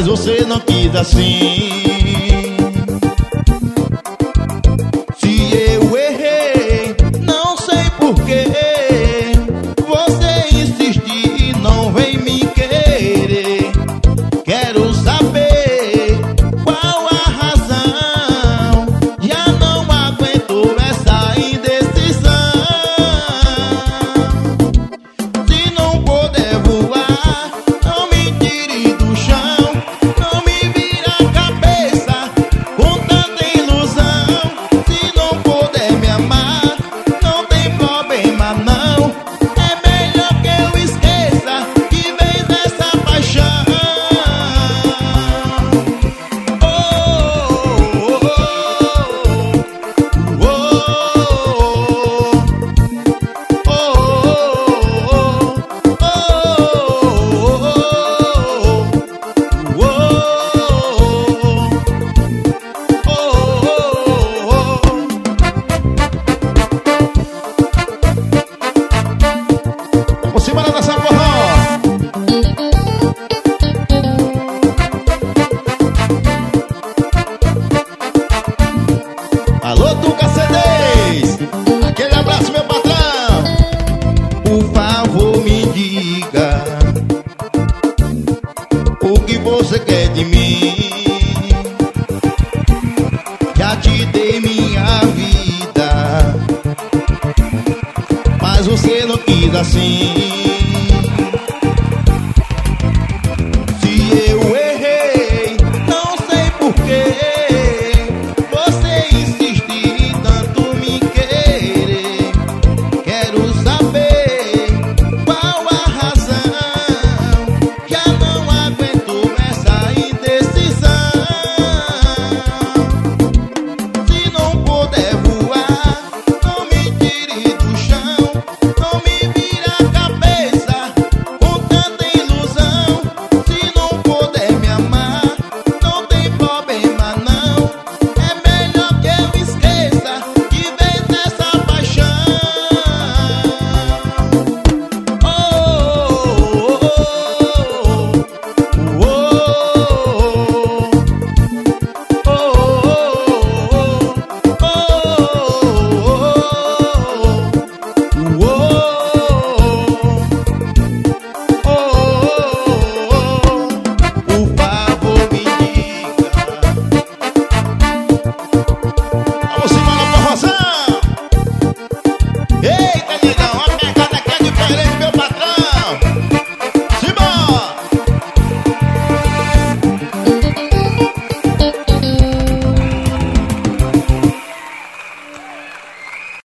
você não quis assim. Se eu errei, não sei porquê, você insiste e não vem me querer. Quero saber qual a razão, já não aguento essa indecisão. Se não puder voar, não me tire do chão, não me vira a cabeça com tanta ilusão. Se não puder me amar, não tem problema não, é melhor que eu esqueça de vez essa paixão. Vamos embora nessa forró. Alô, Tuca CDs, aquele abraço, meu patrão. Por favor, me diga